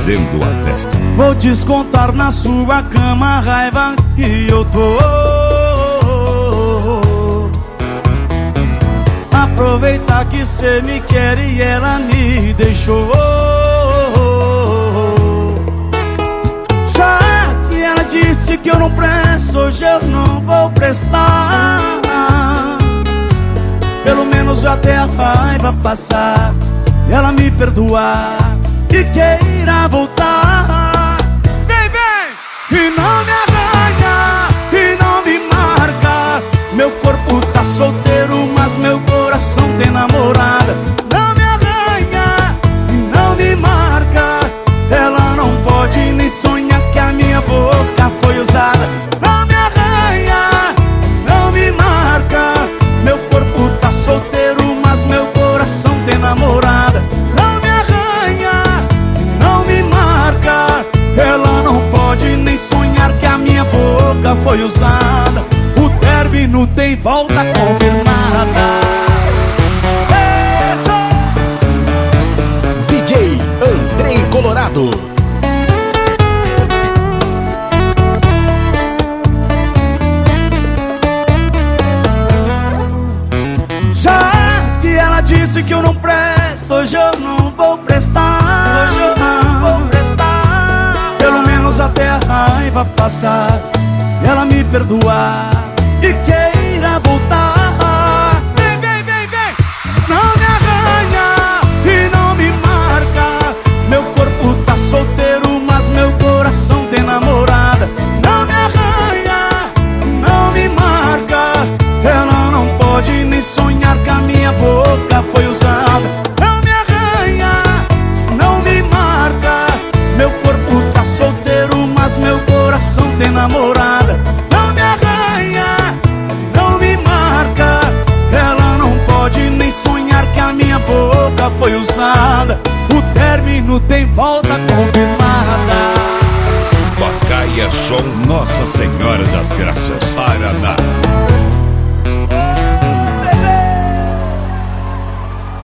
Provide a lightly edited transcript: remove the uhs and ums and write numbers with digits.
fazendo a festa. Vou descontar na sua cama a raiva que eu tô. Aproveitar que cê me quer e ela me deixou. Já que ela disse que eu não presto, hoje eu não vou prestar. Pelo menos até a raiva passar, ela me perdoar e queira voltar. Vem, vem! E não me arranha, e não me marca. Meu corpo tá solteiro, mas meu coração tem namorada. Não me arranha, e não me marca. Ela não pode nem sonhar que a minha boca foi usada. Não me arranha, não me marca. Meu corpo tá solteiro, mas meu coração tem namorada. Não me arranha, não me marca. Ela não pode nem sonhar que a minha boca foi usada. O término tem volta confirmada. DJ Andrei Colorado. Já que ela disse que eu não presto, hoje eu não vou prestar. Hoje eu não vou prestar. Pelo menos até a raiva passar, ela me perdoar e queira voltar. Vem, vem, vem, vem! Não me arranha e não me marca. Meu corpo tá solteiro, mas meu coração tem namorada. Não me arranha, não me marca. Ela não pode nem sonhar que a minha boca foi usada. Não me arranha, não me marca. Meu corpo tá solteiro, mas meu coração tem namorada. Não me arranha, não me marca. Ela não pode nem sonhar que a minha boca foi usada. O término tem volta confirmada. Tocaia Som Nossa Senhora das Graças, Paraná.